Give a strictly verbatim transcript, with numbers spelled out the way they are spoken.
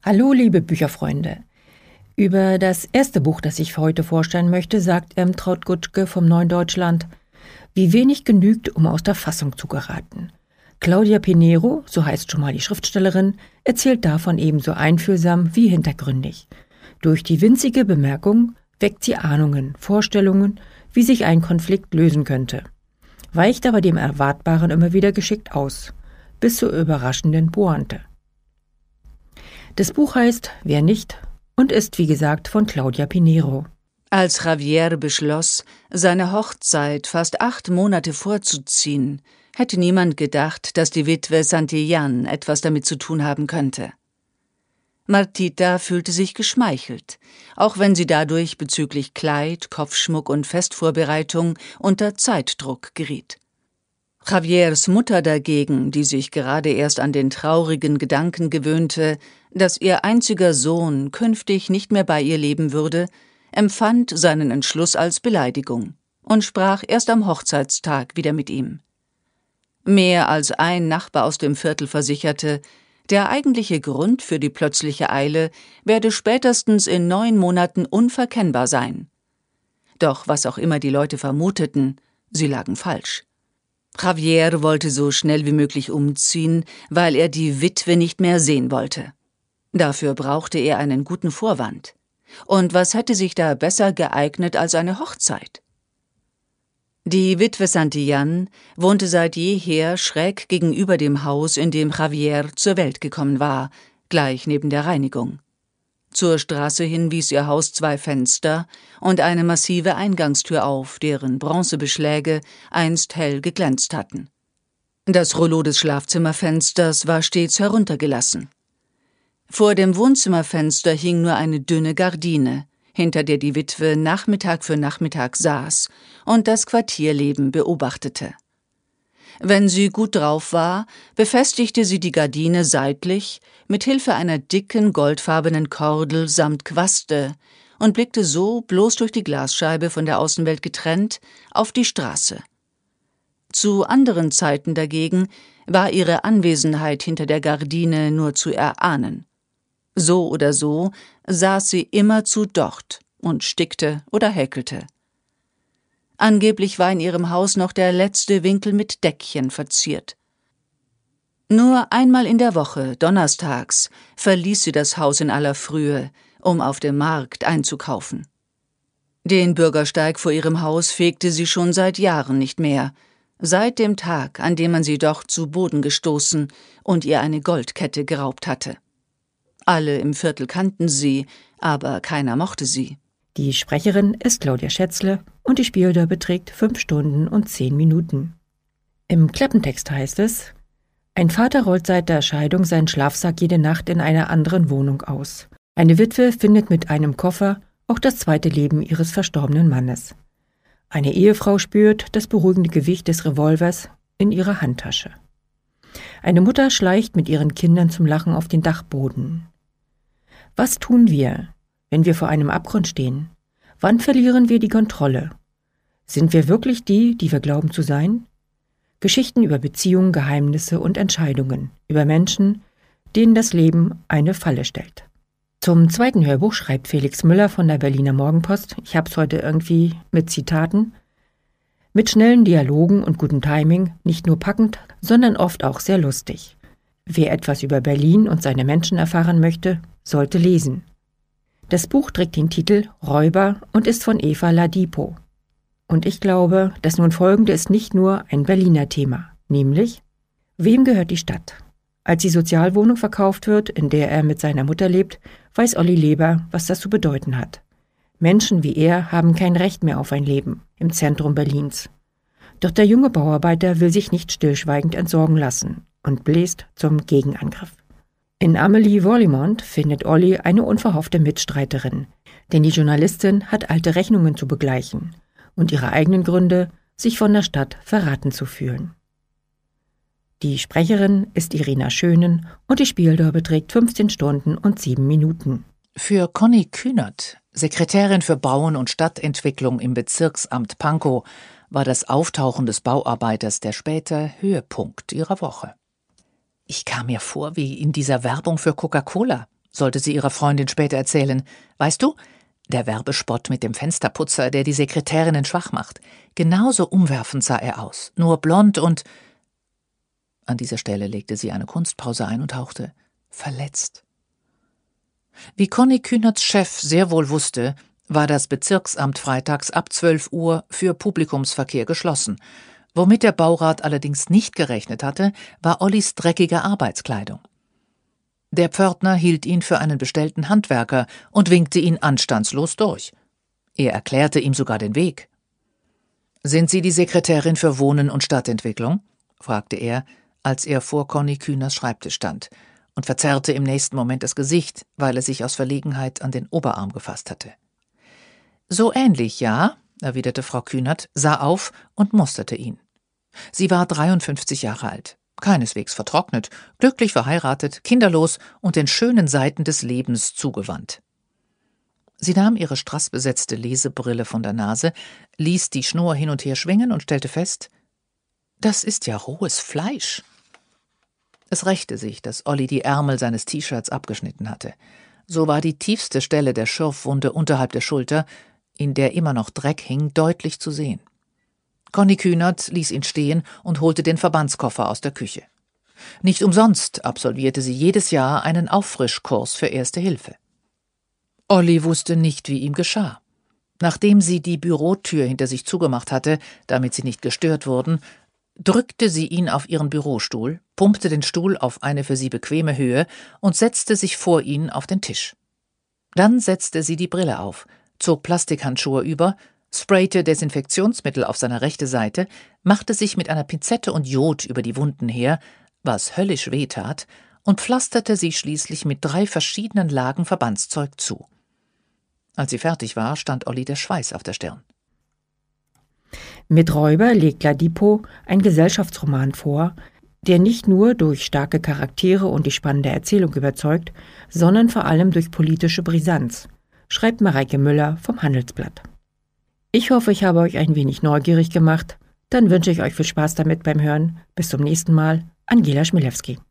Hallo liebe Bücherfreunde. Über das erste Buch, das ich für heute vorstellen möchte, sagt Irmtraud Gutschke vom Neuen Deutschland: Wie wenig genügt, um aus der Fassung zu geraten. Claudia Pinheiro, so heißt schon mal die Schriftstellerin, erzählt davon ebenso einfühlsam wie hintergründig. Durch die winzige Bemerkung weckt sie Ahnungen, Vorstellungen, wie sich ein Konflikt lösen könnte, weicht aber dem Erwartbaren immer wieder geschickt aus, bis zur überraschenden Pointe. Das Buch heißt Wer nicht und ist, wie gesagt, von Claudia Pinheiro. Als Javier beschloss, seine Hochzeit fast acht Monate vorzuziehen, hätte niemand gedacht, dass die Witwe Santillan etwas damit zu tun haben könnte. Martita fühlte sich geschmeichelt, auch wenn sie dadurch bezüglich Kleid, Kopfschmuck und Festvorbereitung unter Zeitdruck geriet. Javiers Mutter dagegen, die sich gerade erst an den traurigen Gedanken gewöhnte, dass ihr einziger Sohn künftig nicht mehr bei ihr leben würde, empfand seinen Entschluss als Beleidigung und sprach erst am Hochzeitstag wieder mit ihm. Mehr als ein Nachbar aus dem Viertel versicherte, der eigentliche Grund für die plötzliche Eile werde spätestens in neun Monaten unverkennbar sein. Doch was auch immer die Leute vermuteten, sie lagen falsch. Javier wollte so schnell wie möglich umziehen, weil er die Witwe nicht mehr sehen wollte. Dafür brauchte er einen guten Vorwand. Und was hätte sich da besser geeignet als eine Hochzeit? Die Witwe Santillan wohnte seit jeher schräg gegenüber dem Haus, in dem Javier zur Welt gekommen war, gleich neben der Reinigung. Zur Straße hin wies ihr Haus zwei Fenster und eine massive Eingangstür auf, deren Bronzebeschläge einst hell geglänzt hatten. Das Rollo des Schlafzimmerfensters war stets heruntergelassen. Vor dem Wohnzimmerfenster hing nur eine dünne Gardine, hinter der die Witwe Nachmittag für Nachmittag saß und das Quartierleben beobachtete. Wenn sie gut drauf war, befestigte sie die Gardine seitlich mit Hilfe einer dicken, goldfarbenen Kordel samt Quaste und blickte so, bloß durch die Glasscheibe von der Außenwelt getrennt, auf die Straße. Zu anderen Zeiten dagegen war ihre Anwesenheit hinter der Gardine nur zu erahnen. So oder so saß sie immerzu dort und stickte oder häkelte. Angeblich war in ihrem Haus noch der letzte Winkel mit Deckchen verziert. Nur einmal in der Woche, donnerstags, verließ sie das Haus in aller Frühe, um auf dem Markt einzukaufen. Den Bürgersteig vor ihrem Haus fegte sie schon seit Jahren nicht mehr, seit dem Tag, an dem man sie dort zu Boden gestoßen und ihr eine Goldkette geraubt hatte. Alle im Viertel kannten sie, aber keiner mochte sie. Die Sprecherin ist Claudia Schätzle und die Spieldauer beträgt fünf Stunden und zehn Minuten. Im Klappentext heißt es: Ein Vater rollt seit der Scheidung seinen Schlafsack jede Nacht in einer anderen Wohnung aus. Eine Witwe findet mit einem Koffer auch das zweite Leben ihres verstorbenen Mannes. Eine Ehefrau spürt das beruhigende Gewicht des Revolvers in ihrer Handtasche. Eine Mutter schleicht mit ihren Kindern zum Lachen auf den Dachboden. Was tun wir, wenn wir vor einem Abgrund stehen? Wann verlieren wir die Kontrolle? Sind wir wirklich die, die wir glauben zu sein? Geschichten über Beziehungen, Geheimnisse und Entscheidungen, über Menschen, denen das Leben eine Falle stellt. Zum zweiten Hörbuch schreibt Felix Müller von der Berliner Morgenpost, ich hab's heute irgendwie mit Zitaten, mit schnellen Dialogen und gutem Timing, nicht nur packend, sondern oft auch sehr lustig. Wer etwas über Berlin und seine Menschen erfahren möchte, sollte lesen. Das Buch trägt den Titel Räuber und ist von Eva Ladipo. Und ich glaube, das nun folgende ist nicht nur ein Berliner Thema, nämlich: Wem gehört die Stadt? Als die Sozialwohnung verkauft wird, in der er mit seiner Mutter lebt, weiß Olli Leber, was das zu bedeuten hat. Menschen wie er haben kein Recht mehr auf ein Leben im Zentrum Berlins. Doch der junge Bauarbeiter will sich nicht stillschweigend entsorgen lassen und bläst zum Gegenangriff. In Amelie Vollimont findet Olli eine unverhoffte Mitstreiterin, denn die Journalistin hat alte Rechnungen zu begleichen und ihre eigenen Gründe, sich von der Stadt verraten zu fühlen. Die Sprecherin ist Irina Schönen und die Spieldauer beträgt fünfzehn Stunden und sieben Minuten. Für Conny Kühnert, Sekretärin für Bauen und Stadtentwicklung im Bezirksamt Pankow, war das Auftauchen des Bauarbeiters der späte Höhepunkt ihrer Woche. Ich kam mir vor wie in dieser Werbung für Coca-Cola. sollte sie ihrer Freundin später erzählen. »Weißt du, der Werbespot mit dem Fensterputzer, der die Sekretärinnen schwach macht. Genauso umwerfend sah er aus, nur blond und…« An dieser Stelle legte sie eine Kunstpause ein und hauchte: »verletzt.« Wie Conny Kühnerts Chef sehr wohl wusste, war das Bezirksamt freitags ab zwölf Uhr für Publikumsverkehr geschlossen. Womit der Baurat allerdings nicht gerechnet hatte, war Ollis dreckige Arbeitskleidung. Der Pförtner hielt ihn für einen bestellten Handwerker und winkte ihn anstandslos durch. Er erklärte ihm sogar den Weg. »Sind Sie die Sekretärin für Wohnen und Stadtentwicklung?« fragte er, als er vor Conny Kühners Schreibtisch stand, und verzerrte im nächsten Moment das Gesicht, weil er sich aus Verlegenheit an den Oberarm gefasst hatte. »So ähnlich, ja«, erwiderte Frau Kühnert, sah auf und musterte ihn. Sie war dreiundfünfzig Jahre alt, keineswegs vertrocknet, glücklich verheiratet, kinderlos und den schönen Seiten des Lebens zugewandt. Sie nahm ihre strassbesetzte Lesebrille von der Nase, ließ die Schnur hin und her schwingen und stellte fest: »Das ist ja rohes Fleisch.« Es rächte sich, dass Olli die Ärmel seines T-Shirts abgeschnitten hatte. So war die tiefste Stelle der Schürfwunde unterhalb der Schulter, in der immer noch Dreck hing, deutlich zu sehen. Conny Kühnert ließ ihn stehen und holte den Verbandskoffer aus der Küche. Nicht umsonst absolvierte sie jedes Jahr einen Auffrischkurs für Erste Hilfe. Olli wusste nicht, wie ihm geschah. Nachdem sie die Bürotür hinter sich zugemacht hatte, damit sie nicht gestört wurden, drückte sie ihn auf ihren Bürostuhl, pumpte den Stuhl auf eine für sie bequeme Höhe und setzte sich vor ihn auf den Tisch. Dann setzte sie die Brille auf, zog Plastikhandschuhe über, sprayte Desinfektionsmittel auf seine rechte Seite, machte sich mit einer Pinzette und Jod über die Wunden her, was höllisch wehtat, und pflasterte sie schließlich mit drei verschiedenen Lagen Verbandszeug zu. Als sie fertig war, stand Olli der Schweiß auf der Stirn. Mit Räuber legt Ladipo ein Gesellschaftsroman vor, der nicht nur durch starke Charaktere und die spannende Erzählung überzeugt, sondern vor allem durch politische Brisanz, schreibt Mareike Müller vom Handelsblatt. Ich hoffe, ich habe euch ein wenig neugierig gemacht. Dann wünsche ich euch viel Spaß damit beim Hören. Bis zum nächsten Mal. Angela Schmilewski.